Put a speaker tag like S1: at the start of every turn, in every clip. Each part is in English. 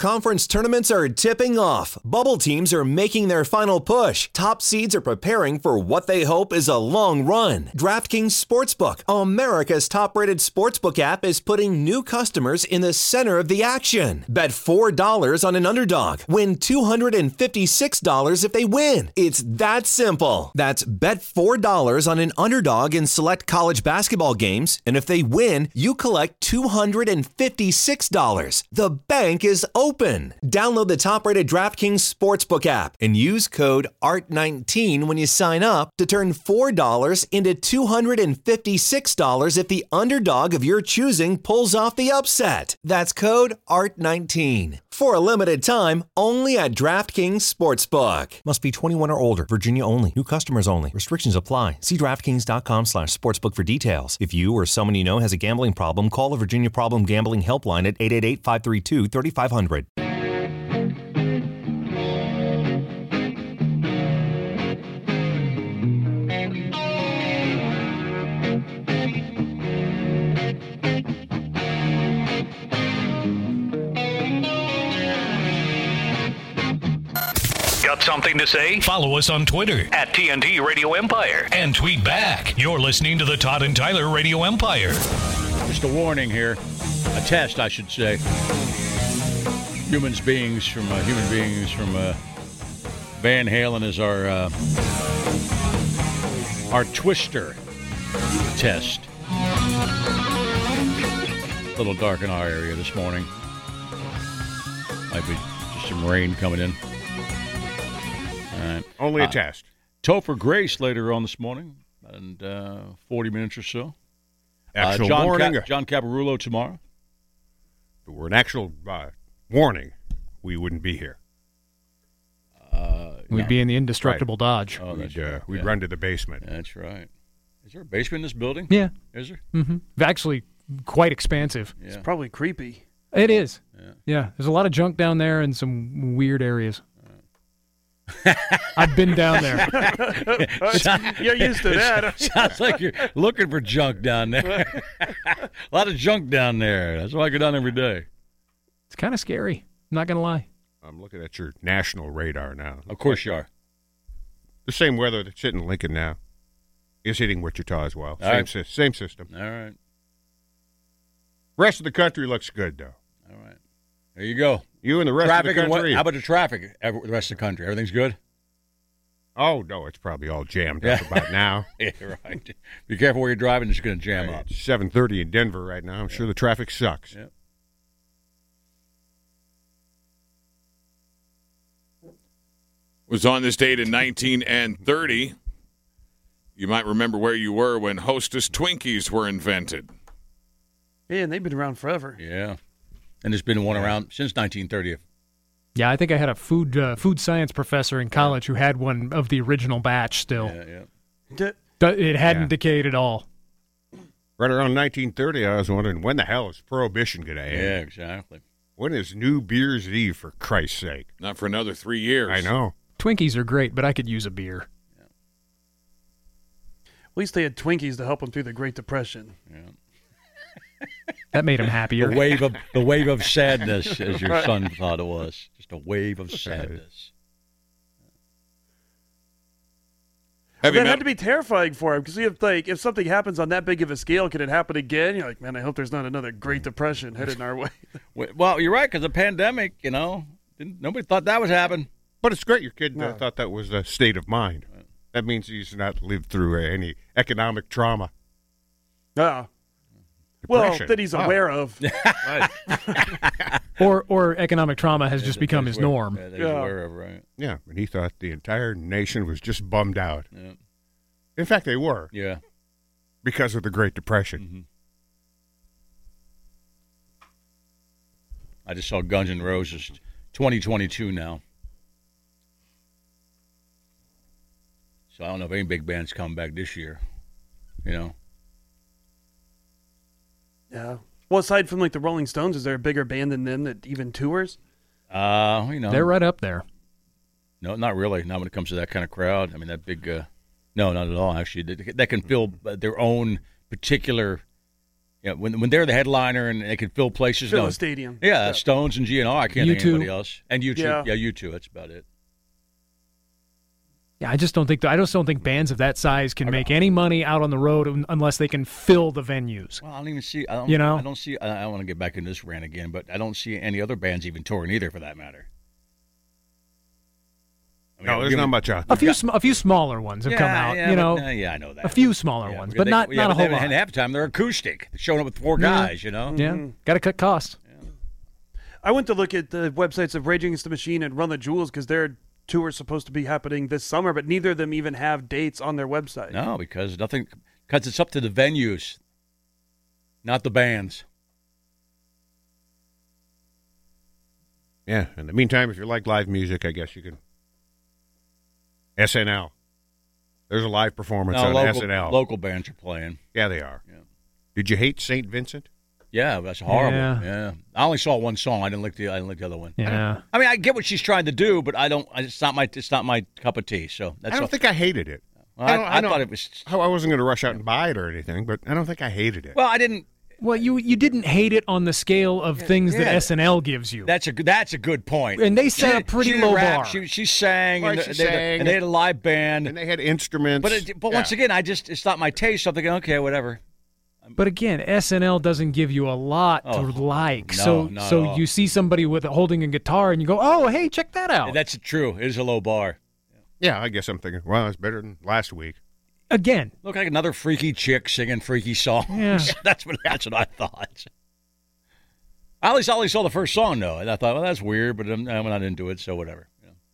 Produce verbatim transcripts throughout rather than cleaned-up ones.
S1: Conference tournaments are tipping off. Bubble teams are making their final push. Top seeds are preparing for what they hope is a long run. DraftKings Sportsbook, America's top-rated sportsbook app, is putting new customers in the center of the action. Bet four dollars on an underdog. Win two hundred fifty-six dollars if they win. It's that simple. That's bet four dollars on an underdog in select college basketball games, and if they win, you collect two hundred fifty-six dollars. The bank is open. Download the top-rated DraftKings Sportsbook app and use code A R T nineteen when you sign up to turn four dollars into two hundred fifty-six dollars if the underdog of your choosing pulls off the upset. That's code A R T nineteen. For a limited time, only at DraftKings Sportsbook. Must be twenty-one or older. Virginia only. New customers only. Restrictions apply. See DraftKings.com slash sportsbook for details. If you or someone you know has a gambling problem, call the Virginia Problem Gambling Helpline at eight eight eight, five three two, three five zero zero.
S2: Got something to say? Follow us on Twitter at T N T Radio Empire and tweet back. You're listening to the Todd and Tyler Radio Empire.
S3: Just a warning here, a test, I should say. Humans beings from uh, human beings from uh, Van Halen is our uh, our twister test. A little dark in our area this morning. Might be just some rain coming in. Right.
S4: Only a
S3: uh,
S4: test.
S3: Topher Grace later on this morning, and uh, forty minutes or so.
S4: Actual
S3: uh, John
S4: warning.
S3: Cap- John Caparulo tomorrow.
S4: If it were an actual uh, warning, we wouldn't be here.
S3: Uh,
S5: We'd
S3: no.
S5: be in the indestructible
S4: Right.
S5: Dodge.
S3: Oh, that's
S4: we'd uh,
S3: right.
S4: we'd
S3: Yeah.
S4: run to the basement.
S3: That's right. Is there a basement in this building?
S5: Yeah.
S3: Is there?
S5: Mm-hmm. Actually, quite expansive.
S3: Yeah.
S6: It's probably creepy.
S5: It is.
S3: Yeah.
S5: Yeah. There's a lot of junk down there and some weird areas. I've been down there.
S6: You're used to that.
S3: Sounds like you're looking for junk down there. A lot of junk down there. That's why I go down every day.
S5: It's kind of scary. I'm not going to lie.
S4: I'm looking at your national radar now.
S3: Of course you are.
S4: The same weather that's hitting Lincoln now is hitting Wichita as well.
S3: All
S4: Same,
S3: right.
S4: sy- same system.
S3: All right.
S4: Rest of the country looks good, though.
S3: All right. There you go.
S4: You and the rest
S3: Traffic
S4: of the
S3: and what?
S4: country.
S3: How about the traffic? Every, the rest of the country. Everything's good?
S4: Oh, no, it's probably all jammed
S3: Yeah.
S4: up about now.
S3: Yeah, right. Be careful where you're driving. It's going to jam
S4: Right,
S3: up.
S4: It's seven thirty in Denver right now. I'm sure the traffic sucks.
S3: Yeah.
S7: Was on this date in nineteen thirty. You might remember where you were when Hostess Twinkies were invented.
S6: Yeah, and they've been around forever.
S3: Yeah. And there's been one around since nineteen thirty.
S5: Yeah, I think I had a food uh, food science professor in college who had one of the original batch still.
S3: Yeah, yeah.
S6: D-
S5: D- It hadn't
S4: Yeah.
S5: decayed at all.
S4: Right around nineteen thirty, I was wondering, when the hell is Prohibition going to end?
S3: Yeah, exactly.
S4: When is New Beer's Eve, for Christ's sake?
S7: Not for another three years.
S4: I know.
S5: Twinkies are great, but I could use a beer.
S6: At least they had Twinkies to help them through the Great Depression.
S3: Yeah.
S5: That made him happier.
S3: The wave of the wave of sadness, as your son thought it was. Just a wave of sadness.
S7: Heavy
S6: that
S7: metal-
S6: had to be terrifying for him because if like if something happens on that big of a scale, can it happen again? You're like, man, I hope there's not another Great Depression headed in our way.
S3: Well, you're right, because the pandemic, you know, didn't, nobody thought that was happening.
S4: But it's great your kid uh,
S6: No.
S4: thought that was a state of mind. That means he's not lived through uh, any economic trauma.
S6: Ah. Well,
S4: Depression.
S6: that he's
S4: Oh.
S6: aware of.
S5: Or or economic trauma has just become his
S3: That's where-
S5: norm.
S3: Yeah, that he's
S6: Yeah.
S3: aware of, right?
S4: Yeah, and he thought the entire nation was just bummed out.
S3: Yeah.
S4: In fact, they were,
S3: Yeah.
S4: because of the Great Depression.
S3: Mm-hmm. I just saw Guns N' Roses twenty twenty-two now. So I don't know if any big bands come back this year. You know?
S6: Yeah. Well, aside from like the Rolling Stones, is there a bigger band than them that even tours?
S3: Uh, you know.
S5: They're right up there.
S3: No, not really. Not when it comes to that kind of crowd. I mean, that big. Uh, no, not at all. Actually, they, they can fill their own particular Yeah, when when they're the headliner and they can fill places.
S6: Fill
S3: no,
S6: a stadium.
S3: Yeah,
S6: Yeah.
S3: Stones and G N R. I can't
S5: U
S3: think
S5: two.
S3: of anybody else. And U two.
S6: Yeah.
S3: Yeah, U two. That's about it.
S5: Yeah, I just don't think I just don't think bands of that size can make any money out on the road un- unless they can fill the venues.
S3: Well, I don't even see. I don't,
S5: You know?
S3: I don't see. I, I want to get back into this rant again, but I don't see any other bands even touring either, for that matter. I mean,
S4: No, there's
S3: give
S4: not
S3: me-
S4: much out
S5: A
S4: there.
S5: few sm- a few smaller ones have
S3: Yeah,
S5: come out.
S3: yeah,
S5: you
S3: but-
S5: know,
S3: uh, yeah, I know that.
S5: a few smaller
S3: Yeah,
S5: ones,
S3: because
S5: but not
S3: they,
S5: not
S3: yeah,
S5: a whole
S3: but
S5: lot.
S3: And half the time they're acoustic. They're showing up with four
S5: Yeah.
S3: guys. You know.
S5: Yeah, got to cut costs.
S6: I went to look at the websites of Rage Against the Machine and Run the Jewels because their tour is supposed to be happening this summer, but neither of them even have dates on their website.
S3: No, because nothing. Because it's up to the venues, not the bands.
S4: Yeah. In the meantime, if you like live music, I guess you can. S N L. There's a live performance
S3: No,
S4: on
S3: local,
S4: S N L.
S3: local bands are playing.
S4: Yeah, they are.
S3: Yeah.
S4: Did you hate Saint Vincent?
S3: Yeah, that's horrible.
S5: Yeah.
S3: Yeah. I only saw one song. I didn't like the. I didn't like the other one.
S5: Yeah,
S3: I mean, I get what she's trying to do, but I don't. It's not my. It's not my cup of tea. So that's.
S4: I don't
S3: all.
S4: think I hated it.
S3: Well,
S4: I
S3: I,
S4: don't-
S3: I,
S4: I don't-
S3: thought it was.
S4: I I wasn't going to rush out and buy it or anything, but I don't think I hated it.
S3: Well, I didn't.
S5: well, you you didn't hate it on the scale of things that
S3: yeah.
S5: S N L gives you.
S3: That's a good. That's a good point.
S5: And they set
S3: She-
S5: a pretty
S3: she didn't
S5: low
S3: rap,
S5: bar.
S3: She she sang,
S4: Right,
S3: and,
S4: she
S3: they,
S4: sang.
S3: and they had a live band.
S4: And they had instruments.
S3: but it, but
S4: Yeah.
S3: once again, I just it's not my taste. So I'm thinking, okay, whatever.
S5: But again, S N L doesn't give you a lot
S3: Oh,
S5: to like.
S3: no,
S5: so
S3: not at
S5: so
S3: all.
S5: you see somebody with holding a guitar and you go, "Oh, hey, check that out."
S3: That's true. It is a low bar.
S4: Yeah, I guess I'm thinking, well, it's better than last week.
S5: Again,
S3: Look like another freaky chick singing freaky songs.
S5: Yeah.
S3: that's what that's what I thought. I only, saw, I only saw the first song though, and I thought, well, that's weird, but I'm, I'm not into it, so whatever. You know.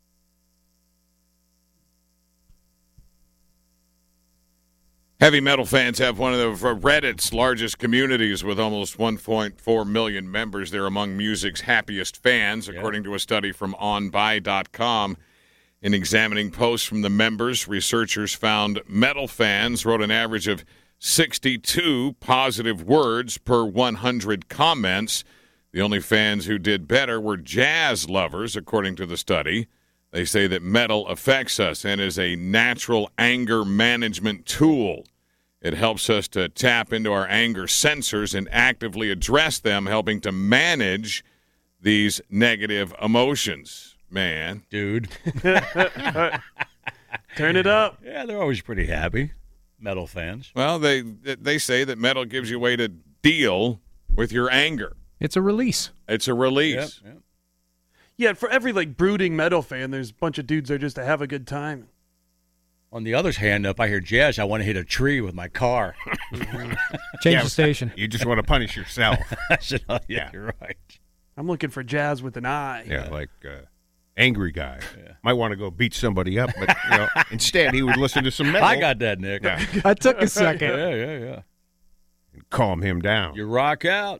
S7: Heavy metal fans have one of the Reddit's largest communities with almost one point four million members. They're among music's happiest fans, according to a study from on buy dot com. In examining posts from the members, researchers found metal fans wrote an average of sixty-two positive words per one hundred comments. The only fans who did better were jazz lovers, according to the study. They say that metal affects us and is a natural anger management tool. It helps us to tap into our anger sensors and actively address them, helping to manage these negative emotions. Man.
S3: Dude.
S6: Turn it up.
S3: Yeah, they're always pretty happy, metal fans.
S7: Well, they they say that metal gives you a way to deal with your anger.
S5: it's a release.
S7: It's a release.
S3: Yep, yep.
S6: Yeah, for every like brooding metal fan, there's a bunch of dudes there just to have a good time.
S3: On the other hand, if I hear jazz, I want to hit a tree with my car.
S5: Change
S4: Yeah.
S5: the station.
S4: You just want to punish yourself.
S3: I said, oh, yeah,
S4: Yeah.
S3: you're right.
S6: I'm looking for jazz with an eye.
S4: Yeah, like uh, angry guy. Might want to go beat somebody up, but you know, instead he would listen to some metal
S3: I got that, Nick.
S4: Yeah.
S5: I took a second.
S3: yeah, yeah, yeah.
S4: and calm him down.
S3: You rock out.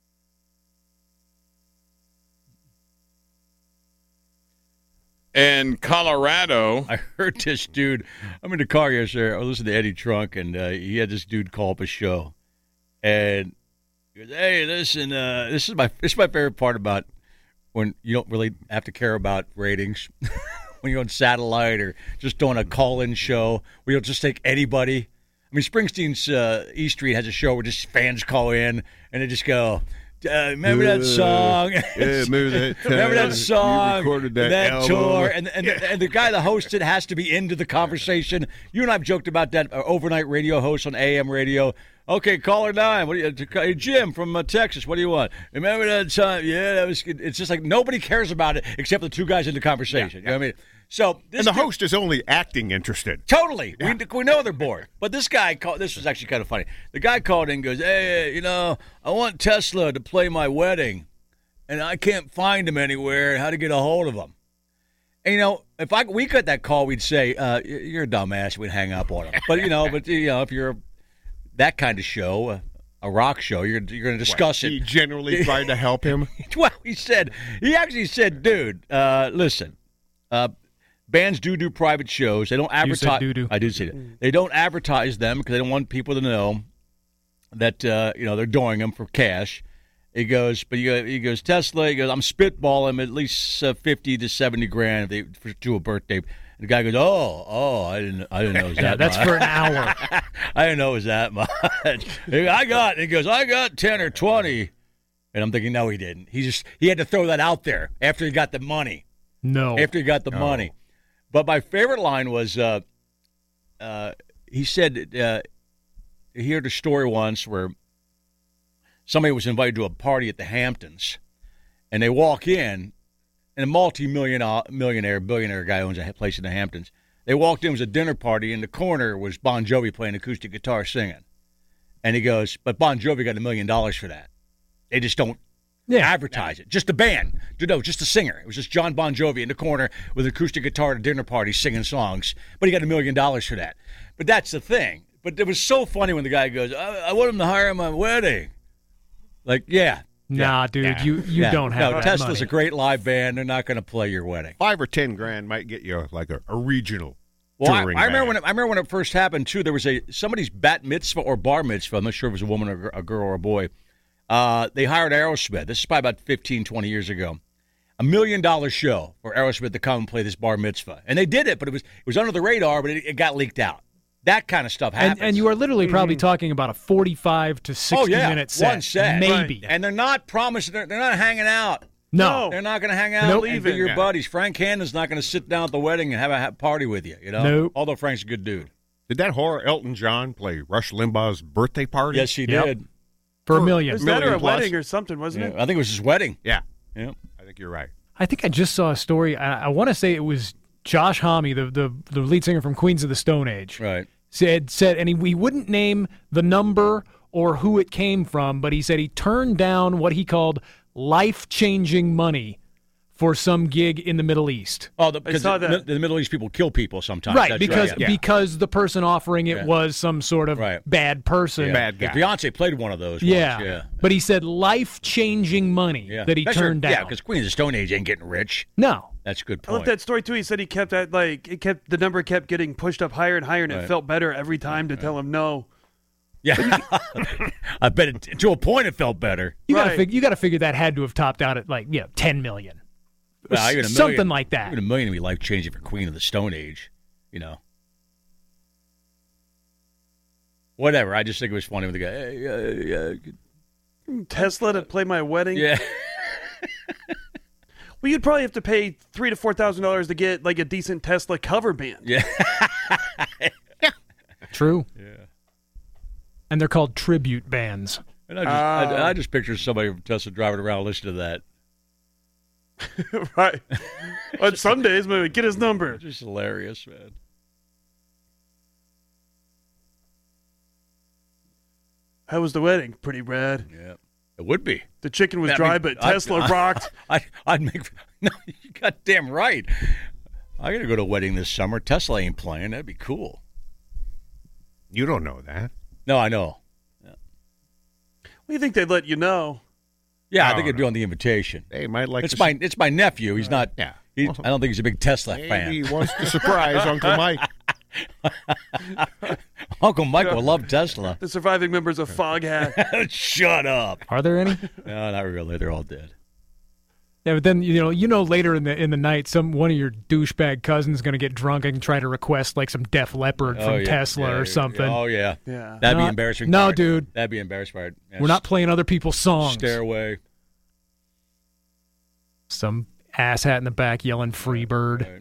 S7: In Colorado,
S3: I heard this dude. I'm in the car yesterday. I was listening to Eddie Trunk, and uh, he had this dude call up a show, and he goes, "Hey, listen, uh, this is my this is my favorite part about when you don't really have to care about ratings when you're on satellite or just doing a call-in show where you'll just take anybody. I mean, Springsteen's uh, E Street has a show where just fans call in and they just go." Uh, remember that song?
S4: Yeah, remember that time
S3: Remember that
S4: you
S3: song?
S4: recorded that album?
S3: tour, and and, and the guy that hosted has to be into the conversation. You and I've joked about that uh, overnight radio host on A M radio. Okay, caller nine. What do you? Hey, Jim from uh, Texas. What do you want? Remember that time? Yeah, that was. good. It's just like nobody cares about it except the two guys in the conversation. You know what I mean? So this
S4: And the
S3: dude-
S4: host is only acting interested.
S3: Totally. We, we know they're bored. But this guy called, this was actually kind of funny. The guy called in and goes, hey, you know, I want Tesla to play my wedding, and I can't find him anywhere. How to get a hold of him? And, you know, if I we got that call, we'd say, uh, you're a dumbass. We'd hang up on him. But, you know, but you know, if you're that kind of show, uh, a rock show, you're, you're going to discuss
S4: He
S3: it.
S4: generally tried to help him.
S3: Well, he said, he actually said, dude, uh, listen, uh, bands do do private shows. They don't
S5: You said
S3: advertise.
S5: doo-doo.
S3: I do say that. They don't advertise them because they don't want people to know that uh, you know they're doing them for cash. He goes, but he goes, he goes Tesla. He goes, I'm spitballing at least uh, fifty to seventy grand if they, for, to a birthday. And the guy goes, "Oh, oh, I didn't, I didn't know it was
S5: Yeah,
S3: that
S5: that's
S3: much.
S5: for an hour.
S3: I didn't know it was that much. I got." And he goes, "I got ten or twenty." And I'm thinking, no, he didn't. He just he had to throw that out there after he got the money.
S5: No.
S3: After he got the
S4: No.
S3: money. But my favorite line was, uh, uh, he said, uh, he heard a story once where somebody was invited to a party at the Hamptons, and they walk in, and a multi-millionaire, millionaire, billionaire guy owns a place in the Hamptons. They walked in, it was a dinner party, in the corner was Bon Jovi playing acoustic guitar singing. And he goes, but Bon Jovi got a million dollars for that. They just don't
S5: Yeah.
S3: advertise it. Just a band. No, just a singer. It was just John Bon Jovi in the corner with an acoustic guitar at a dinner party singing songs. But he got a million dollars for that. But that's the thing. But it was so funny when the guy goes, I, I want him to hire my wedding. Like, yeah.
S5: Nah,
S3: yeah,
S5: dude,
S3: yeah,
S5: you, you
S3: yeah.
S5: don't have
S3: No,
S5: that
S3: Tesla's
S5: money.
S3: a great live band. They're not going to play your wedding.
S4: Five or ten grand might get you like a, a regional
S3: Well, I, I
S4: touring
S3: remember
S4: band.
S3: when it, I remember when it first happened too. There was a somebody's bat mitzvah or bar mitzvah. I'm not sure if it was a woman or a girl or a boy. Uh, they hired Aerosmith. This is probably about fifteen, twenty years ago. A million dollar show for Aerosmith to come and play this bar mitzvah, and they did it, but it was it was under the radar, but it, it got leaked out. That kind of stuff happens.
S5: And, and you are literally probably talking about a forty-five to sixty
S3: oh yeah,
S5: minute set.
S3: one set,
S5: Maybe.
S3: and they're not promising. They're, they're not hanging out.
S5: No.
S3: They're not going to hang out
S5: Nope.
S3: and be your
S4: Yeah.
S3: buddies. Frank Cannon's not going to sit down at the wedding and have a ha- party with you. You know,
S5: Nope.
S3: although Frank's a good dude.
S4: Did that whore Elton John play Rush Limbaugh's birthday party?
S3: Yes, he
S5: Yep.
S3: did.
S5: For a
S6: It
S5: million.
S6: was that or a
S4: Million plus.
S6: wedding or something, wasn't
S3: Yeah,
S6: it?
S3: I think it was his wedding.
S4: Yeah,
S3: Yeah.
S4: I think you're right.
S5: I think I just saw a story. I, I want to say it was Josh Homme, the, the the lead singer from Queens of the Stone Age,
S3: Right.
S5: said said, and he, he wouldn't name the number or who it came from, but he said he turned down what he called life changing money for some gig in the Middle East.
S3: Oh, the, because
S6: saw
S3: the,
S6: that.
S3: the Middle East people kill people sometimes.
S5: Right,
S3: That's
S5: because
S3: right, yeah.
S5: because the person offering it
S3: Yeah.
S5: was some sort of
S3: Right.
S5: bad person.
S3: Yeah.
S4: Bad guy.
S3: Beyonce played one of those.
S5: Yeah.
S3: Once. yeah.
S5: But he said life changing money
S3: Yeah.
S5: that he
S3: That's
S5: turned
S3: right.
S5: down.
S3: Yeah, because Queen of the Stone Age ain't getting rich.
S5: no.
S3: That's a good
S6: I
S3: point.
S6: love that story too. He said he kept that like it kept the number kept getting pushed up higher and higher, and
S3: Right.
S6: it felt better every time to tell him no.
S3: Yeah, I bet it, to a point it felt better.
S5: You gotta
S6: Right.
S5: fig- you gotta figure that had to have topped out at like, yeah, ten million.
S3: Well, even a million,
S5: Something like that.
S3: Even a million would be life changing for Queen of the Stone Age. You know. Whatever. I just think it was funny when the guy. Hey, uh, uh,
S6: Tesla to play my wedding.
S3: yeah.
S6: Well, you'd probably have to pay three to four thousand dollars to get like a decent Tesla cover band.
S3: Yeah.
S5: True. Yeah. And they're called tribute bands.
S3: And I just, I, I just picture somebody from Tesla driving around listening to that.
S6: Right. On some days, maybe get his number.
S3: Just hilarious, man.
S6: How was the wedding? Pretty rad.
S3: Yeah. It would be.
S6: The chicken was
S3: I
S6: dry,
S3: mean,
S6: but
S3: I-
S6: Tesla
S3: I-
S6: rocked.
S3: I, I'd make. No, you got damn right. I got to go to a wedding this summer. Tesla ain't playing. That'd be cool.
S4: You don't know that.
S3: No, I know.
S6: Well, you think they'd let you know?
S3: Yeah, I
S4: No,
S3: think it'd be
S4: no.
S3: on the invitation.
S4: They might like
S3: It's
S4: to
S3: my it's my nephew. He's not.
S4: Yeah.
S3: He, I don't think he's a big Tesla
S4: Maybe
S3: fan.
S4: he wants to surprise Uncle Mike.
S3: Uncle Mike will love Tesla.
S6: The surviving members of Foghat.
S3: Shut up.
S5: Are there any?
S3: No, not really. They're all dead.
S5: Yeah, but then you know, you know, later in the in the night, some one of your douchebag cousins is going to get drunk and try to request like some Def Leppard from
S3: Oh, yeah.
S5: Tesla
S3: Yeah,
S5: or
S3: yeah,
S5: something.
S3: Oh yeah.
S6: Yeah.
S3: That'd be
S5: No,
S3: embarrassing.
S5: no,
S3: part.
S5: dude.
S3: That'd be embarrassing. Part. Yeah,
S5: We're not playing other people's songs.
S3: Stairway.
S5: Some asshat in the back yelling "Freebird."
S3: Right.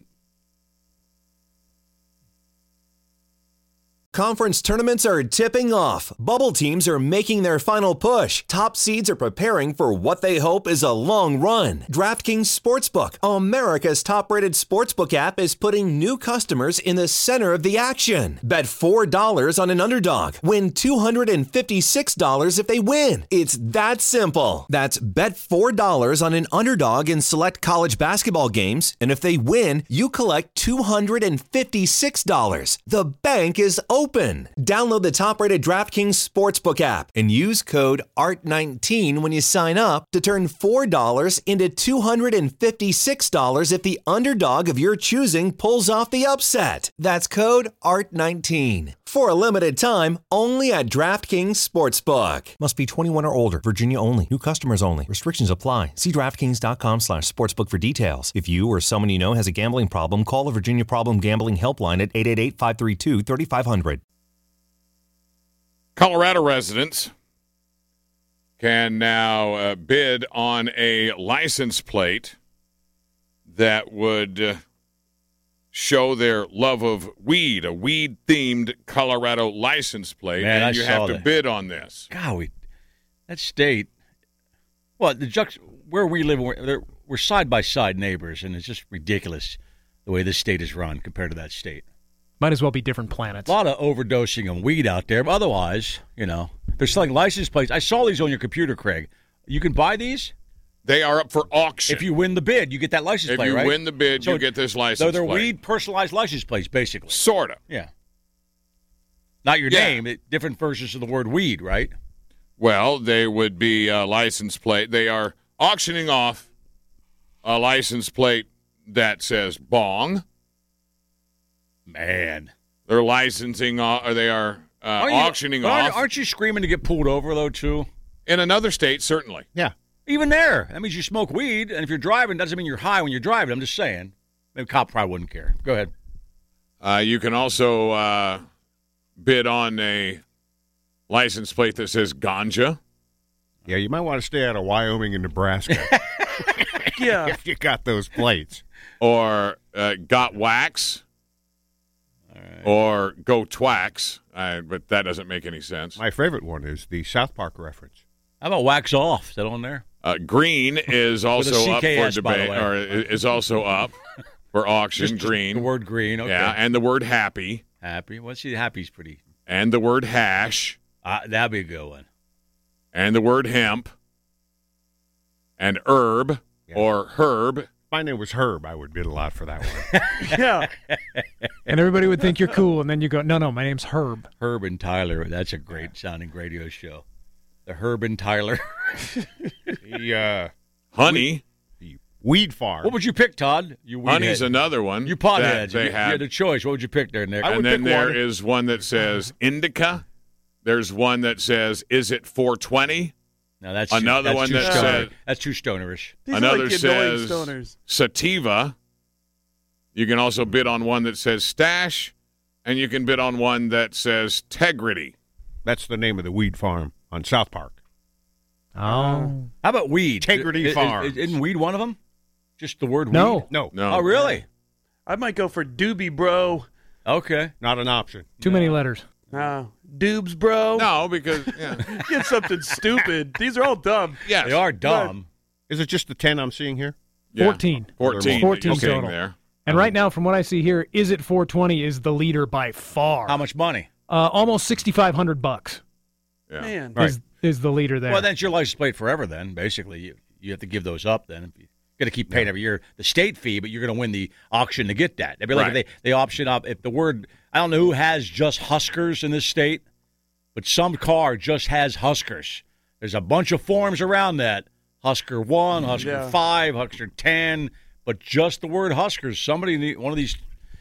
S1: Conference tournaments are tipping off. Bubble teams are making their final push. Top seeds are preparing for what they hope is a long run. DraftKings Sportsbook, America's top-rated sportsbook app, is putting new customers in the center of the action. Bet four dollars on an underdog. Win two hundred fifty-six dollars if they win. It's that simple. That's bet four dollars on an underdog in select college basketball games, and if they win, you collect two hundred fifty-six dollars. The bank is open. open. Download the top-rated DraftKings Sportsbook app and use code A R T nineteen when you sign up to turn four dollars into two hundred fifty-six dollars if the underdog of your choosing pulls off the upset. That's code A R T nineteen. For a limited time, only at DraftKings Sportsbook. Must be twenty-one or older. Virginia only. New customers only. Restrictions apply. See DraftKings.com slash sportsbook for details. If you or someone you know has a gambling problem, call the Virginia Problem Gambling Helpline at eight eight eight, five three two, three five zero zero.
S7: Colorado residents can now uh, bid on a license plate that would uh, show their love of weed, a weed-themed Colorado license plate,
S3: Man,
S7: and
S3: I
S7: you
S3: saw
S7: have to
S3: that.
S7: bid on this.
S3: God, we, that state, well, the juxt- where we live, we're, we're side-by-side neighbors, and it's just ridiculous the way this state is run compared to that state.
S5: Might as well be different planets.
S3: A lot of overdosing of weed out there, but otherwise, you know, they're selling license plates. I saw these on your computer, Craig. You can buy these?
S7: They are up for auction.
S3: If you win the bid, you get that license
S7: If
S3: plate,
S7: you
S3: right?
S7: win the bid,
S3: So
S7: you get this license
S3: So they're
S7: plate.
S3: weed personalized license plates, basically.
S7: Sort of.
S3: Yeah. Not your
S7: Yeah.
S3: name, it, different versions of the word weed, right?
S7: Well, they would be a license plate. They are auctioning off a license plate that says bong.
S3: Man.
S7: They're licensing, uh, or they are uh,
S3: Aren't you-
S7: auctioning
S3: aren't,
S7: off.
S3: Aren't you screaming to get pulled over, though, too?
S7: In another state, certainly.
S4: Yeah.
S3: Even there. That means you smoke weed, and if you're driving, doesn't mean you're high when you're driving. I'm just saying. Maybe a cop probably wouldn't care. Go ahead.
S7: Uh, you can also uh, bid on a license plate that says ganja.
S4: Yeah, you might want to stay out of Wyoming and Nebraska
S6: Yeah.
S4: if you got those plates.
S7: Or uh, got wax. Or go twax. Uh, but that doesn't make any sense.
S4: My favorite one is the South Park reference.
S3: How about wax off? Is that on there?
S7: Uh, green is also up
S3: C K S,
S7: for
S3: by the
S7: debate,
S3: way.
S7: or is also up for auction.
S3: Just- just
S7: green.
S3: The word green. Okay.
S7: Yeah, and the word happy.
S3: Happy. Well, see, happy's pretty.
S7: And the word hash.
S3: Uh, that'd be a good one.
S7: And the word hemp. And herb
S4: Yeah.
S7: or herb.
S4: If my name was Herb, I would bid a lot for that one.
S6: Yeah.
S5: And everybody would think you're cool, and then you go, no, no, my name's Herb.
S3: Herb and Tyler. That's a great sounding radio show. The Herb and Tyler.
S4: the, uh,
S7: Honey.
S4: the Weed Farm.
S3: What would you pick, Todd? You weed
S7: Honey's
S3: head.
S7: another one.
S3: You
S7: that
S3: potheads.
S7: They
S3: you, you
S7: had.
S3: had a choice. What would you pick there, Nick?
S4: I would
S7: and then
S4: pick
S7: there
S4: one.
S7: is one that says indica. There's one that says, is it four twenty?
S3: No, that's
S7: Another
S3: that's
S7: one
S3: too
S7: that
S3: stoner.
S7: said-
S3: That's too stonerish.
S6: These
S7: Another
S6: are like the annoying
S7: says
S6: stoners.
S7: sativa. You can also bid on one that says stash, and you can bid on one that says tegrity.
S4: That's the name of the Weed Farm on South Park.
S5: Oh.
S3: How about weed?
S4: Integrity
S3: I- I-
S4: Farms.
S3: Isn't weed one of them? Just the word
S5: No.
S3: weed?
S4: No,
S7: No.
S3: Oh, really?
S6: I might go for doobie, bro.
S3: Okay.
S4: not an option.
S5: Too many letters.
S6: Ah, doobs, bro.
S7: No, because yeah.
S6: Get something stupid. These are all dumb.
S7: yes.
S3: They are dumb.
S4: Is it just the ten I'm seeing here?
S7: Yeah.
S5: fourteen.
S7: fourteen.
S5: fourteen
S7: that you're seeing
S5: total.
S7: there.
S5: And right now, from what I see here, Is It four twenty is the leader by far.
S3: How much money?
S5: Uh, almost sixty-five hundred bucks
S7: Yeah.
S6: Man.
S4: Right.
S5: is, is the leader there.
S3: Well, that's your license plate forever then, basically. You you have to give those up then. You got to keep paying every year the state fee, but you're going to win the auction to get that. It'd be like
S7: Right.
S3: if they, they option up. If the word, I don't know who has just Huskers in this state, but some car just has Huskers. There's a bunch of forms around that. Husker one, Husker
S6: Yeah.
S3: five, Husker ten, but just the word Huskers. Somebody, need one of these.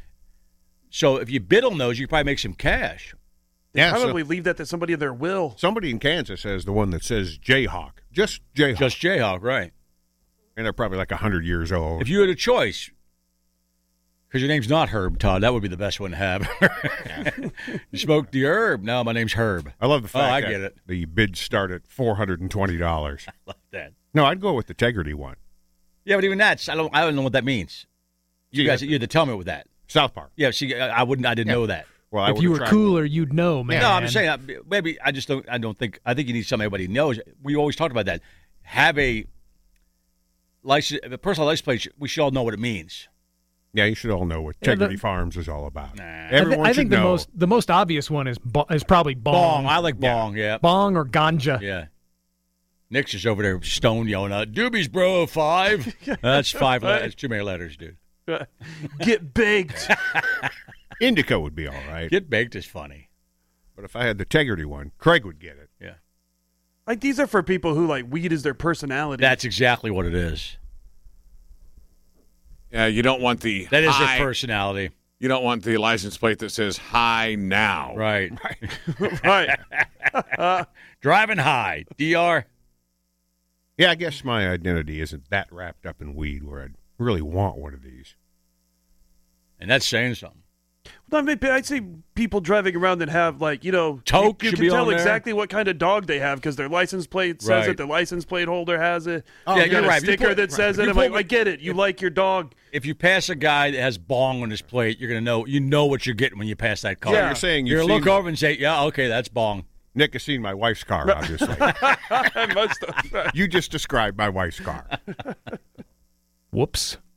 S3: So if you bid on those, you can probably make some cash.
S4: Yeah, so
S6: Probably leave that to somebody of their will.
S4: somebody in Kansas has the one that says Jayhawk. Just Jayhawk.
S3: Just Jayhawk, right?
S4: and they're probably like one hundred years old.
S3: If you had a choice, because your name's not Herb, Todd, that would be the best one to have. You smoked the herb. No, my name's Herb.
S4: I love the fact
S3: Oh, I
S4: that
S3: get it.
S4: the bids start at four hundred twenty dollars.
S3: I love that.
S4: No, I'd go with the Tegrity one.
S3: Yeah, but even that's I don't I don't know what that means. You
S4: Yeah.
S3: guys, you had to tell me what that.
S4: South Park.
S3: Yeah, see, I I wouldn't. I didn't know that.
S4: Well, I
S5: if you were
S4: would've tried-
S5: cooler, you'd know, man.
S3: No, I'm just saying. I- Maybe I just don't. I don't think. I think you need somebody everybody knows. We always talked about that. Have a license, a personal license plate. We should all know what it means.
S4: Yeah, you should all know what
S5: Yeah,
S4: Tegrity
S5: the-
S4: Farms is all about.
S3: Nah.
S5: I, thi-
S4: Everyone
S5: I
S4: should
S5: think the
S4: know.
S5: most the most obvious one is bo- is probably bong.
S3: Bong. I like bong. Yeah.
S5: Bong or ganja.
S3: Yeah. Nick's just over there stone yelling out, "Doobies, bro, five." That's five letters. Too many letters, dude.
S6: Get baked.
S4: Indica would be all right.
S3: Get baked is funny.
S4: But if I had the Tegerty one, Craig would get it.
S3: Yeah.
S6: Like, these are for people who, like, weed is their personality.
S3: That's exactly what it is.
S7: Yeah, you don't want the
S3: That is
S7: high,
S3: their personality.
S7: You don't want the license plate that says "High Now."
S3: Right.
S6: Right.
S3: Driving high. D R.
S4: Yeah, I guess my identity isn't that wrapped up in weed where I'd really want one of these.
S3: And that's saying something.
S6: I mean, I see people driving around that have, like, you know,
S3: Toke
S6: you, you
S3: should
S6: can
S3: be
S6: tell
S3: on there.
S6: exactly what kind of dog they have because their license plate says
S3: Right.
S6: it, their license plate holder has it.
S3: Oh,
S6: You
S3: yeah,
S6: got
S3: you're
S6: a
S3: right. If you
S6: sticker
S3: put-
S6: that says
S3: right.
S6: it.
S3: If
S6: I'm
S3: you
S6: like,
S3: put-
S6: I get it. You like your dog.
S3: If you pass a guy that has bong on his plate, you're going to know, you know what you're getting when you pass that car.
S6: Yeah.
S4: You're saying
S3: You're
S4: you've
S3: going to
S4: seen,
S3: look over and say, yeah, okay, that's bong.
S4: Nick has seen my wife's car, obviously.
S6: I must have.
S4: You just described my wife's car.
S5: Whoops.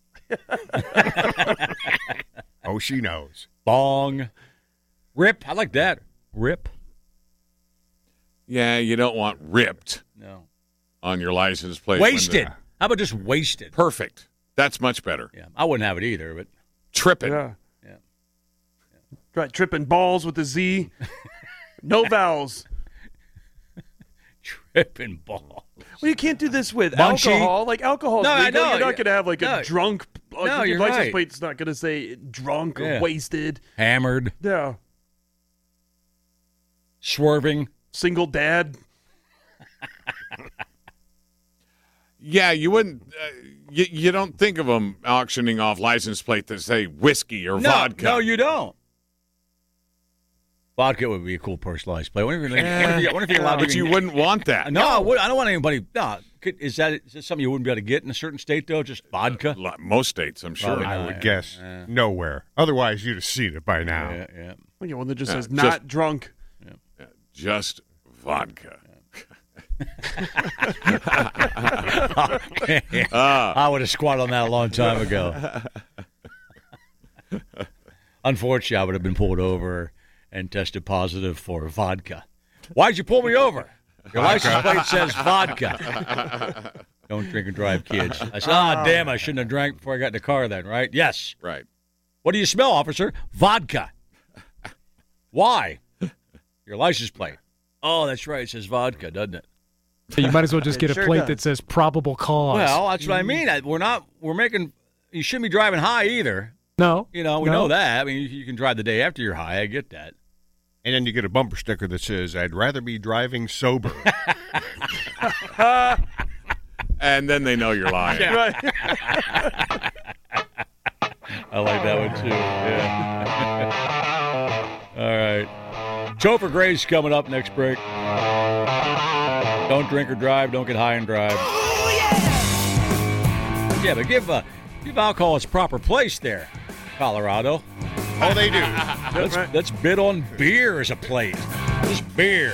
S4: Oh, she knows.
S3: Bong. Rip. I like that. Rip.
S7: Yeah, you don't want ripped
S3: No.
S7: on your license plate. when
S3: Wasted.
S7: the-
S3: How about just wasted?
S7: Perfect. That's much better.
S3: Yeah, I wouldn't have it either, but
S7: Tripping.
S6: Yeah.
S3: Yeah.
S6: Right, tripping balls with a Z. No vowels.
S3: tripping ball.
S6: Well, you can't do this with
S3: Bunchy.
S6: alcohol. Like, alcohol is
S3: No, I
S6: legal.
S3: know.
S6: You're not going to have, like,
S3: No.
S6: a drunk.
S3: No,
S6: your
S3: you're
S6: license
S3: right.
S6: plate's not going to say drunk or
S3: Yeah.
S6: wasted.
S3: Hammered.
S6: Yeah.
S3: Swerving.
S6: Single dad.
S7: Yeah, you wouldn't. Uh, you, you don't think of them auctioning off license plate that say whiskey or
S3: No,
S7: vodka.
S3: no, you don't. Vodka would be a cool personalized play. I wonder if you're, I wonder if you're, I wonder if you're allowed to
S7: But you
S3: even-
S7: wouldn't want that.
S3: No, I, would, I don't want anybody. No, could, is that is that something you wouldn't be able to get in a certain state though? Just vodka.
S7: Lo- Most states, I'm sure.
S3: Probably
S4: I
S3: not.
S4: would
S3: yeah,
S4: guess
S3: yeah.
S4: nowhere. Otherwise, you'd have seen it by now.
S3: Yeah, yeah.
S6: Well, yeah, one that just
S7: Yeah,
S6: says
S7: just-
S6: not drunk.
S7: Just vodka.
S3: I would have squatted on that a long time ago. Unfortunately, I would have been pulled over and tested positive for vodka. Why'd you pull me over? Your license plate says vodka. Don't drink and drive, kids. I said, ah, damn, I shouldn't have drank before I got in the car then, right? Yes.
S7: Right.
S3: What do you smell, officer? Vodka. Why? Your license plate. Oh, that's right. It says vodka, doesn't it?
S5: You might as well just
S6: It
S5: get a
S6: sure
S5: plate
S6: does.
S5: that says probable cause.
S3: Well, that's what I mean. I- We're not, we're making, you shouldn't be driving high either.
S5: no.
S3: You know, we
S5: no.
S3: know that. I mean, you, you can drive the day after you're high. I get that.
S4: And then you get a bumper sticker that says, I'd rather be driving sober.
S7: And then they know you're lying.
S6: Right.
S3: I like that one, too. Yeah. All right. Topher Grace coming up next break. Don't drink or drive. Don't get high and drive. Yeah, but give uh, give alcohol its proper place there, Colorado.
S4: Oh, they do.
S3: Let's, let's bid on beer as a plate. Just beer.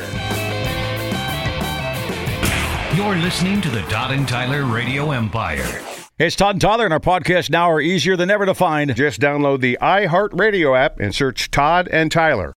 S2: You're listening to the Todd and Tyler Radio Empire.
S3: Hey, it's Todd and Tyler, and our podcast now are easier than ever to find.
S4: Just download the iHeartRadio app and search Todd and Tyler.